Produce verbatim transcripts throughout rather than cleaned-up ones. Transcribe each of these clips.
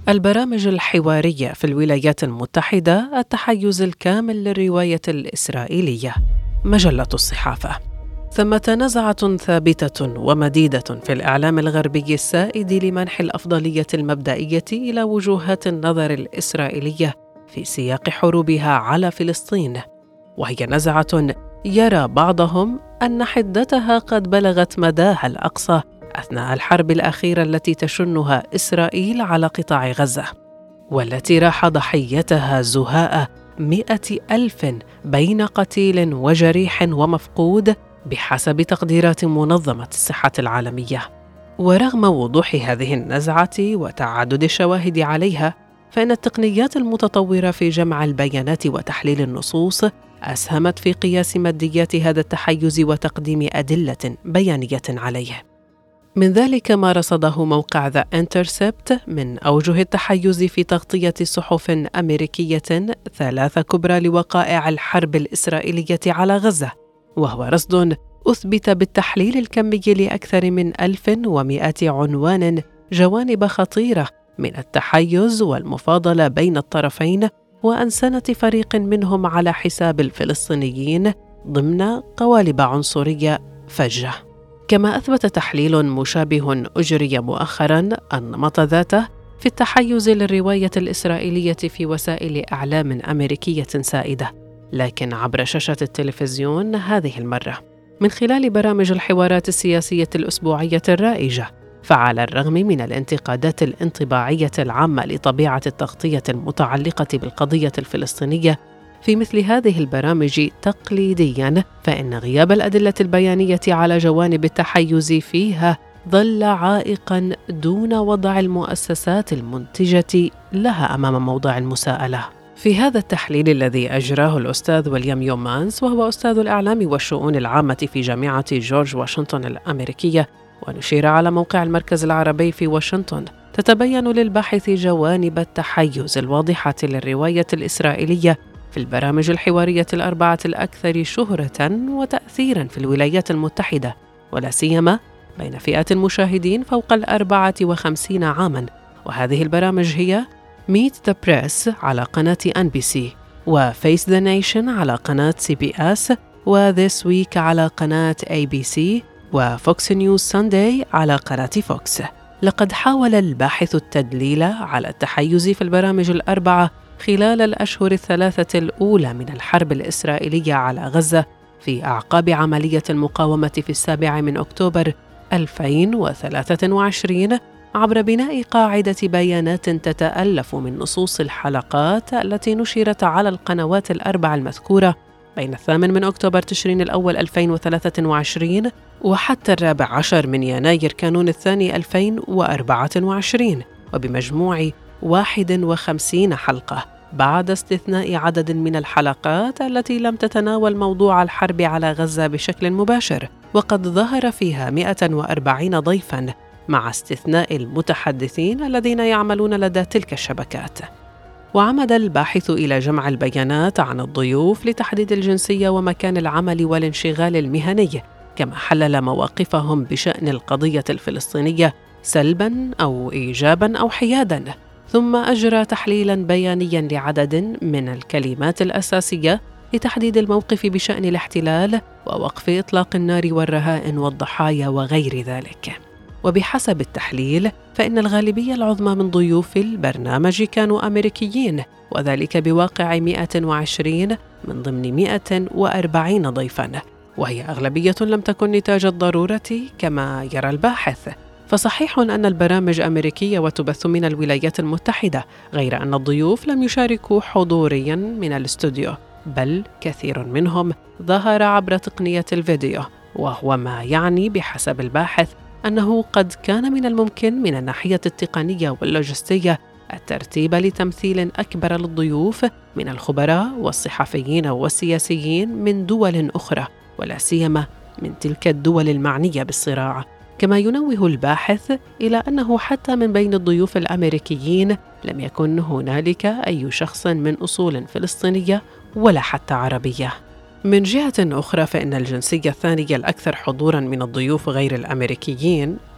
البرامج الحوارية في الولايات المتحدة، التحيز الكامل للرواية الإسرائيلية. مجلة الصحافة. ثمة نزعة ثابتة ومديدة في الإعلام الغربي السائد لمنح الأفضلية المبدئية إلى وجهات النظر الإسرائيلية في سياق حروبها على فلسطين، وهي نزعة يرى بعضهم أن حدتها قد بلغت مداها الأقصى أثناء الحرب الأخيرة التي تشنها إسرائيل على قطاع غزة، والتي راح ضحيتها زهاء مئة ألف بين قتيل وجريح ومفقود بحسب تقديرات منظمة الصحة العالمية. ورغم وضوح هذه النزعة وتعدد الشواهد عليها، فإن التقنيات المتطورة في جمع البيانات وتحليل النصوص أسهمت في قياس ماديات هذا التحيز وتقديم أدلة بيانية عليه. من ذلك ما رصده موقع The Intercept من أوجه التحيز في تغطية صحف أمريكية ثلاثة كبرى لوقائع الحرب الإسرائيلية على غزة، وهو رصد أثبت بالتحليل الكمي لأكثر من ألف ومئة عنوان جوانب خطيرة من التحيز والمفاضلة بين الطرفين، وأنسنة فريق منهم على حساب الفلسطينيين ضمن قوالب عنصرية فجة. كما أثبت تحليل مشابه أجري مؤخراً النمط ذاته في التحيز للرواية الإسرائيلية في وسائل إعلام أمريكية سائدة، لكن عبر شاشة التلفزيون هذه المرة من خلال برامج الحوارات السياسية الأسبوعية الرائجة. فعلى الرغم من الانتقادات الانطباعية العامة لطبيعة التغطية المتعلقة بالقضية الفلسطينية في مثل هذه البرامج تقليدياً، فإن غياب الأدلة البيانية على جوانب التحيز فيها ظل عائقاً دون وضع المؤسسات المنتجة لها أمام موضع المساءلة. في هذا التحليل الذي أجراه الأستاذ ويليام يومانس، وهو أستاذ الإعلام والشؤون العامة في جامعة جورج واشنطن الأمريكية ونشير على موقع المركز العربي في واشنطن، تتبين للباحث جوانب التحيز الواضحة للرواية الإسرائيلية في البرامج الحوارية الأربعة الأكثر شهرة وتأثيراً في الولايات المتحدة، ولا سيما بين فئات المشاهدين فوق الأربعة وخمسين عاماً. وهذه البرامج هي Meet the Press على قناة إن بي سي، وFace the Nation على قناة سي بي إس، وThis Week على قناة إيه بي سي، وFox News Sunday على قناة فوكس. لقد حاول الباحث التدليل على التحيز في البرامج الأربعة خلال الأشهر الثلاثة الأولى من الحرب الإسرائيلية على غزة في أعقاب عملية المقاومة في السابع من أكتوبر ألفين وثلاثة وعشرين عبر بناء قاعدة بيانات تتألف من نصوص الحلقات التي نشرت على القنوات الأربع المذكورة بين الثامن من أكتوبر تشرين الأول ألفين وثلاثة وعشرين وحتى الرابع عشر من يناير كانون الثاني ألفين وأربعة وعشرين، وبمجموع واحد وخمسين حلقة، بعد استثناء عدد من الحلقات التي لم تتناول موضوع الحرب على غزة بشكل مباشر، وقد ظهر فيها مئة وأربعين ضيفاً مع استثناء المتحدثين الذين يعملون لدى تلك الشبكات. وعمد الباحث إلى جمع البيانات عن الضيوف لتحديد الجنسية ومكان العمل والانشغال المهني، كما حلل مواقفهم بشأن القضية الفلسطينية سلباً أو إيجاباً أو حياداً، ثم أجرى تحليلاً بيانياً لعدد من الكلمات الأساسية لتحديد الموقف بشأن الاحتلال ووقف إطلاق النار والرهائن والضحايا وغير ذلك. وبحسب التحليل فإن الغالبية العظمى من ضيوف البرنامج كانوا أمريكيين، وذلك بواقع مئة وعشرين من ضمن مئة وأربعين ضيفاً، وهي أغلبية لم تكن نتاج الضرورة كما يرى الباحث. فصحيح أن البرامج أمريكية وتبث من الولايات المتحدة، غير أن الضيوف لم يشاركوا حضورياً من الاستوديو، بل كثير منهم ظهر عبر تقنية الفيديو، وهو ما يعني بحسب الباحث أنه قد كان من الممكن من الناحية التقنية واللوجستية الترتيب لتمثيل أكبر للضيوف من الخبراء والصحفيين والسياسيين من دول أخرى، ولا سيما من تلك الدول المعنية بالصراع. كما ينوه الباحث إلى أنه حتى من بين الضيوف الأمريكيين لم يكن هنالك أي شخص من أصول فلسطينية ولا حتى عربية. من جهة أخرى، فإن الجنسية الثانية الأكثر حضوراً من الضيوف غير الأمريكيين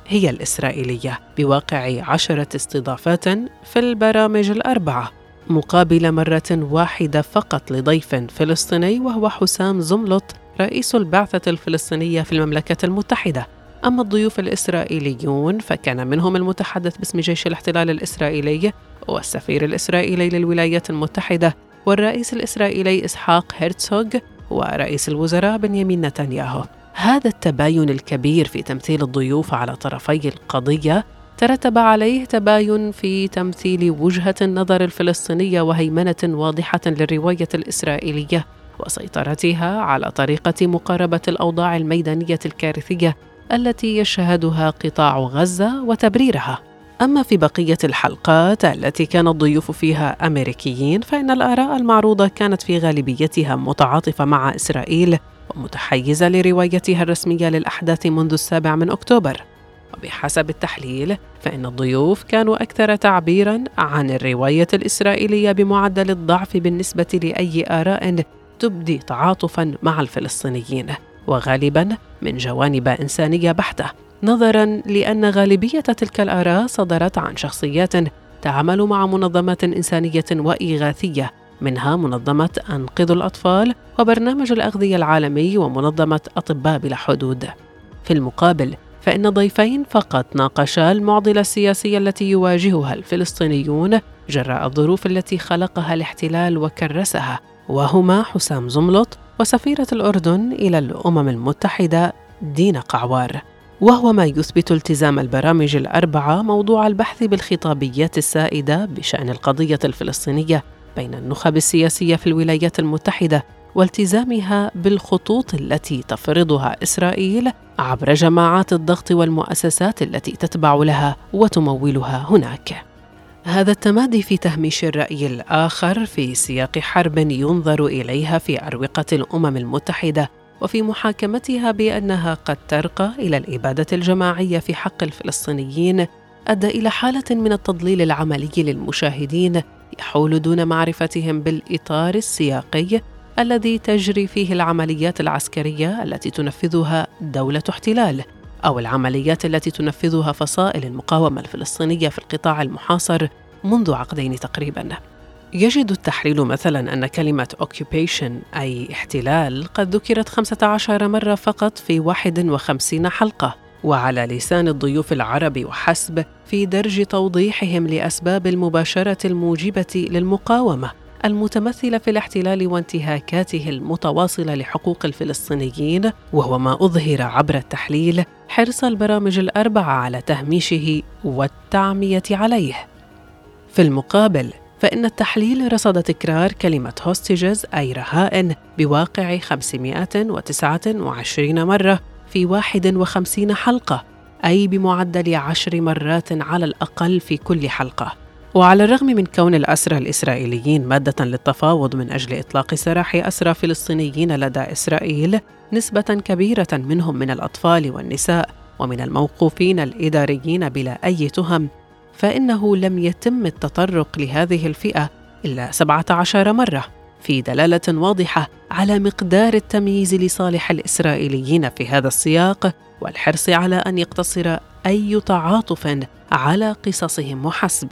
هي الإسرائيلية، بواقع عشرة استضافات في البرامج الأربعة، مقابل مرة واحدة فقط لضيف فلسطيني وهو حسام زملط رئيس البعثة الفلسطينية في المملكة المتحدة. أما الضيوف الإسرائيليون فكان منهم المتحدث باسم جيش الاحتلال الإسرائيلي والسفير الإسرائيلي للولايات المتحدة والرئيس الإسرائيلي إسحاق هيرتزوغ ورئيس الوزراء بنيامين نتنياهو. هذا التباين الكبير في تمثيل الضيوف على طرفي القضية ترتب عليه تباين في تمثيل وجهة النظر الفلسطينية وهيمنة واضحة للرواية الإسرائيلية وسيطرتها على طريقة مقاربة الأوضاع الميدانية الكارثية التي يشهدها قطاع غزة وتبريرها. أما في بقية الحلقات التي كان الضيوف فيها أمريكيين فإن الآراء المعروضة كانت في غالبيتها متعاطفة مع إسرائيل ومتحيزة لروايتها الرسمية للأحداث منذ السابع من أكتوبر. وبحسب التحليل فإن الضيوف كانوا أكثر تعبيراً عن الرواية الإسرائيلية بمعدل الضعف بالنسبة لأي آراء تبدي تعاطفاً مع الفلسطينيين، وغالباً من جوانب إنسانية بحتة، نظراً لأن غالبية تلك الآراء صدرت عن شخصيات تعمل مع منظمات إنسانية وإغاثية، منها منظمة أنقذوا الأطفال وبرنامج الأغذية العالمي ومنظمة أطباء بلا حدود. في المقابل فإن ضيفين فقط ناقشا المعضلة السياسية التي يواجهها الفلسطينيون جراء الظروف التي خلقها الاحتلال وكرسها، وهما حسام زملط وسفيرة الأردن إلى الأمم المتحدة دينا قعوار، وهو ما يثبت التزام البرامج الأربعة موضوع البحث بالخطابيات السائدة بشأن القضية الفلسطينية بين النخب السياسية في الولايات المتحدة والتزامها بالخطوط التي تفرضها إسرائيل عبر جماعات الضغط والمؤسسات التي تتبع لها وتمولها هناك. هذا التمادي في تهميش الرأي الآخر في سياق حرب ينظر إليها في أروقة الأمم المتحدة وفي محاكمتها بأنها قد ترقى إلى الإبادة الجماعية في حق الفلسطينيين أدى إلى حالة من التضليل العملي للمشاهدين يحول دون معرفتهم بالإطار السياقي الذي تجري فيه العمليات العسكرية التي تنفذها دولة احتلال أو العمليات التي تنفذها فصائل المقاومة الفلسطينية في القطاع المحاصر منذ عقدين تقريباً. يجد التحليل مثلاً أن كلمة occupation أي احتلال قد ذكرت خمسة عشر مرة فقط في واحد وخمسين حلقة، وعلى لسان الضيوف العرب وحسب في درج توضيحهم لأسباب المباشرة الموجبة للمقاومة المتمثلة في الاحتلال وانتهاكاته المتواصلة لحقوق الفلسطينيين، وهو ما أظهر عبر التحليل حرص البرامج الأربعة على تهميشه والتعمية عليه. في المقابل فإن التحليل رصد تكرار كلمة hostages أي رهائن بواقع خمسمائة وتسعة وعشرين مرة في واحد وخمسين حلقة، أي بمعدل عشر مرات على الأقل في كل حلقة. وعلى الرغم من كون الأسرى الإسرائيليين مادة للتفاوض من أجل إطلاق سراح أسرى فلسطينيين لدى إسرائيل، نسبة كبيرة منهم من الأطفال والنساء ومن الموقوفين الإداريين بلا أي تهم، فإنه لم يتم التطرق لهذه الفئة إلا سبعة عشر مرة، في دلالة واضحة على مقدار التمييز لصالح الإسرائيليين في هذا السياق والحرص على أن يقتصر أي تعاطف على قصصهم وحسب.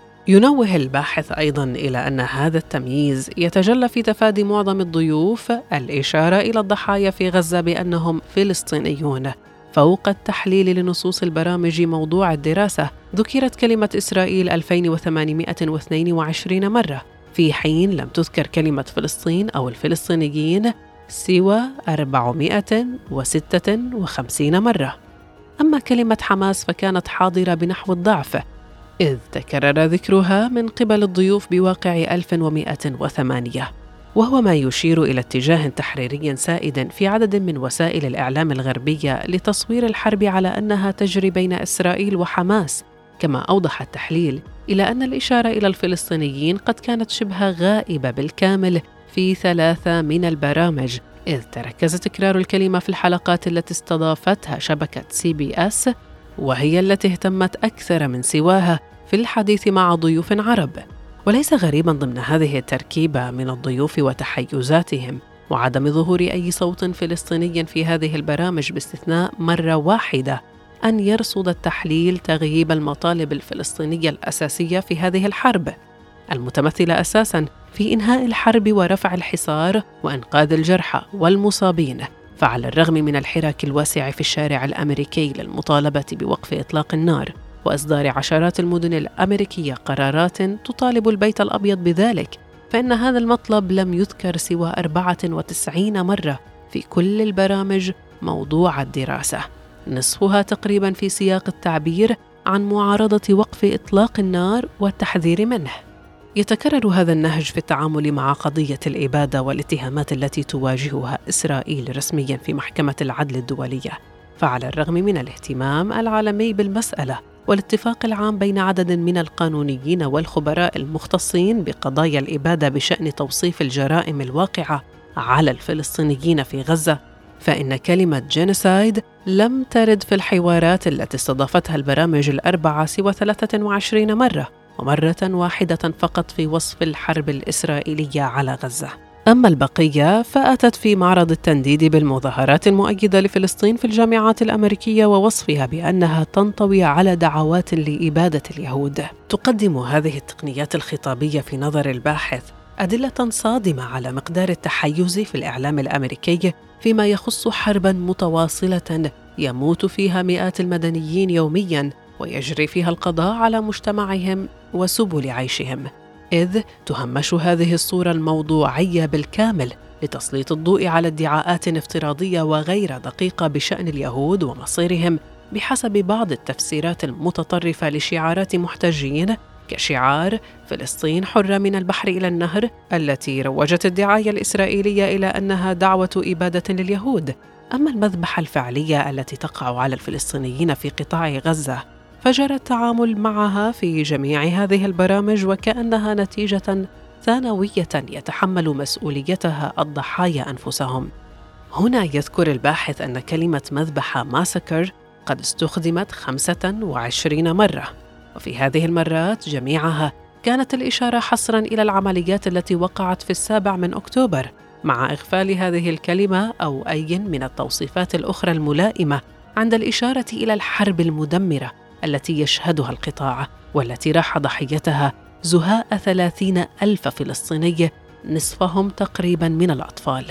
ينوه الباحث أيضاً إلى أن هذا التمييز يتجلى في تفادي معظم الضيوف الإشارة إلى الضحايا في غزة بأنهم فلسطينيون. فوق التحليل لنصوص البرامج موضوع الدراسة ذكرت كلمة إسرائيل ألفين وثمانمائة واثنين وعشرين مرة، في حين لم تذكر كلمة فلسطين أو الفلسطينيين سوى أربعمائة وستة وخمسين مرة. أما كلمة حماس فكانت حاضرة بنحو الضعف، إذ تكرر ذكرها من قبل الضيوف بواقع ألف ومائة وثمانية، وهو ما يشير إلى اتجاه تحريري سائد في عدد من وسائل الإعلام الغربية لتصوير الحرب على أنها تجري بين إسرائيل وحماس. كما أوضح التحليل إلى أن الإشارة إلى الفلسطينيين قد كانت شبه غائبة بالكامل في ثلاثة من البرامج، إذ تركز تكرار الكلمة في الحلقات التي استضافتها شبكة سي بي إس، وهي التي اهتمت أكثر من سواها في الحديث مع ضيوف عرب. وليس غريباً ضمن هذه التركيبة من الضيوف وتحيزاتهم وعدم ظهور أي صوت فلسطيني في هذه البرامج باستثناء مرة واحدة، أن يرصد التحليل تغييب المطالب الفلسطينية الأساسية في هذه الحرب، المتمثلة أساساً في إنهاء الحرب ورفع الحصار وإنقاذ الجرحى والمصابين. فعلى الرغم من الحراك الواسع في الشارع الأمريكي للمطالبة بوقف إطلاق النار وإصدار عشرات المدن الأمريكية قرارات تطالب البيت الأبيض بذلك، فإن هذا المطلب لم يذكر سوى أربعة وتسعين مرة في كل البرامج موضوع الدراسة، نصفها تقريباً في سياق التعبير عن معارضة وقف إطلاق النار والتحذير منه. يتكرر هذا النهج في التعامل مع قضية الإبادة والاتهامات التي تواجهها إسرائيل رسمياً في محكمة العدل الدولية. فعلى الرغم من الاهتمام العالمي بالمسألة والاتفاق العام بين عدد من القانونيين والخبراء المختصين بقضايا الإبادة بشأن توصيف الجرائم الواقعة على الفلسطينيين في غزة، فإن كلمة جينوسايد لم ترد في الحوارات التي استضافتها البرامج الأربعة سوى ثلاثة وعشرين مرة، ومرة واحدة فقط في وصف الحرب الإسرائيلية على غزة. أما البقية فأتت في معرض التنديد بالمظاهرات المؤيدة لفلسطين في الجامعات الأمريكية ووصفها بأنها تنطوي على دعوات لإبادة اليهود. تقدم هذه التقنيات الخطابية في نظر الباحث أدلة صادمة على مقدار التحيز في الإعلام الأمريكي فيما يخص حرباً متواصلة يموت فيها مئات المدنيين يومياً ويجري فيها القضاء على مجتمعهم وسبل عيشهم، إذ تهمش هذه الصورة الموضوعية بالكامل لتسليط الضوء على ادعاءات افتراضية وغير دقيقة بشأن اليهود ومصيرهم بحسب بعض التفسيرات المتطرفة لشعارات محتجين كشعار فلسطين حرة من البحر إلى النهر، التي روجت الدعاية الإسرائيلية إلى أنها دعوة إبادة لليهود. أما المذبحة الفعلية التي تقع على الفلسطينيين في قطاع غزة فجرى التعامل معها في جميع هذه البرامج وكأنها نتيجة ثانوية يتحمل مسؤوليتها الضحايا أنفسهم. هنا يذكر الباحث أن كلمة مذبحة ماسكر قد استخدمت خمسة وعشرين مرة، وفي هذه المرات جميعها كانت الإشارة حصراً إلى العمليات التي وقعت في السابع من أكتوبر، مع إغفال هذه الكلمة أو أي من التوصيفات الأخرى الملائمة عند الإشارة إلى الحرب المدمرة التي يشهدها القطاع والتي راح ضحيتها زهاء ثلاثين ألف فلسطيني، نصفهم تقريباً من الأطفال.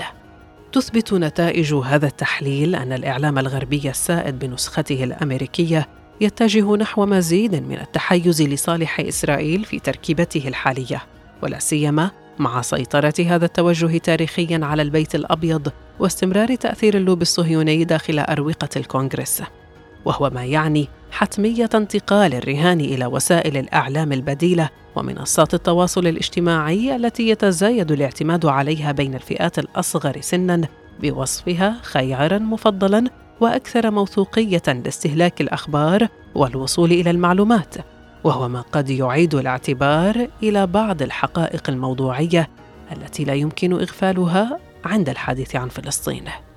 تثبت نتائج هذا التحليل أن الإعلام الغربي السائد بنسخته الأمريكية يتجه نحو مزيد من التحيز لصالح إسرائيل في تركيبته الحالية، ولا سيما مع سيطرة هذا التوجه تاريخياً على البيت الأبيض واستمرار تأثير اللوبي الصهيوني داخل أروقة الكونغرس، وهو ما يعني حتمية انتقال الرهان إلى وسائل الإعلام البديلة ومنصات التواصل الاجتماعي التي يتزايد الاعتماد عليها بين الفئات الأصغر سناً بوصفها خياراً مفضلاً وأكثر موثوقية لاستهلاك الأخبار والوصول إلى المعلومات، وهو ما قد يعيد الاعتبار إلى بعض الحقائق الموضوعية التي لا يمكن إغفالها عند الحديث عن فلسطين.